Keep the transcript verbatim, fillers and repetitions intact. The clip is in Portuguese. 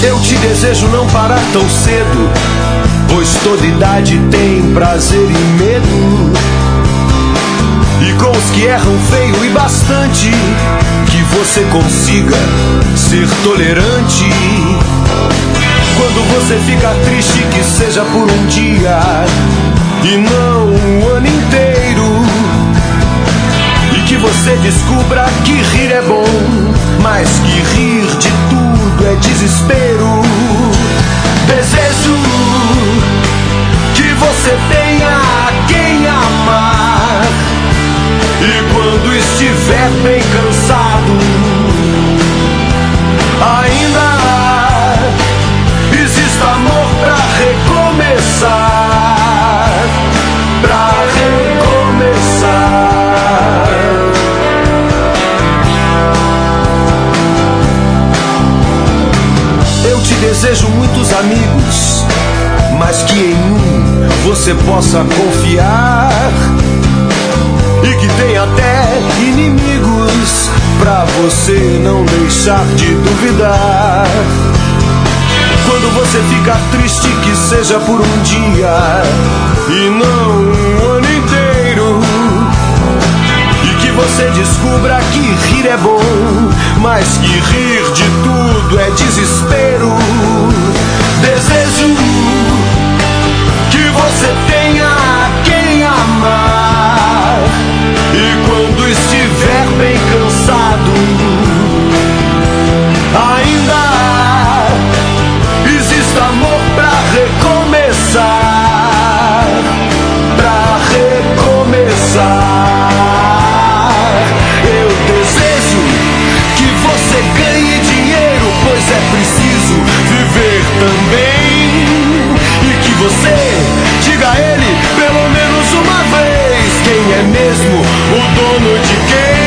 Eu te desejo não parar tão cedo, pois toda idade tem prazer e medo. E com os que erram feio e bastante, que você consiga ser tolerante. Quando você fica triste, que seja por um dia e não um ano inteiro. E que você descubra que rir é bom, mas que rir de tudo é desespero. Desejo que você tenha quem amar, e quando estiver bem cansado, ainda exista amor pra recomeçar, pra recomeçar. Eu te desejo muitos amigos, mas que em um você possa confiar, e que tem até inimigos pra você não deixar de duvidar. Quando você ficar triste, que seja por um dia e não um ano inteiro. E que você descubra que rir é bom, mas que rir de tudo é desespero. Desejo que você tenha quem amar, e quando estiver bem cansado, ainda existe amor pra recomeçar, pra recomeçar. Eu desejo que você ganhe dinheiro, pois é preciso viver também. E que você diga a ele pelo menos uma vez quem é mesmo o dono de quem.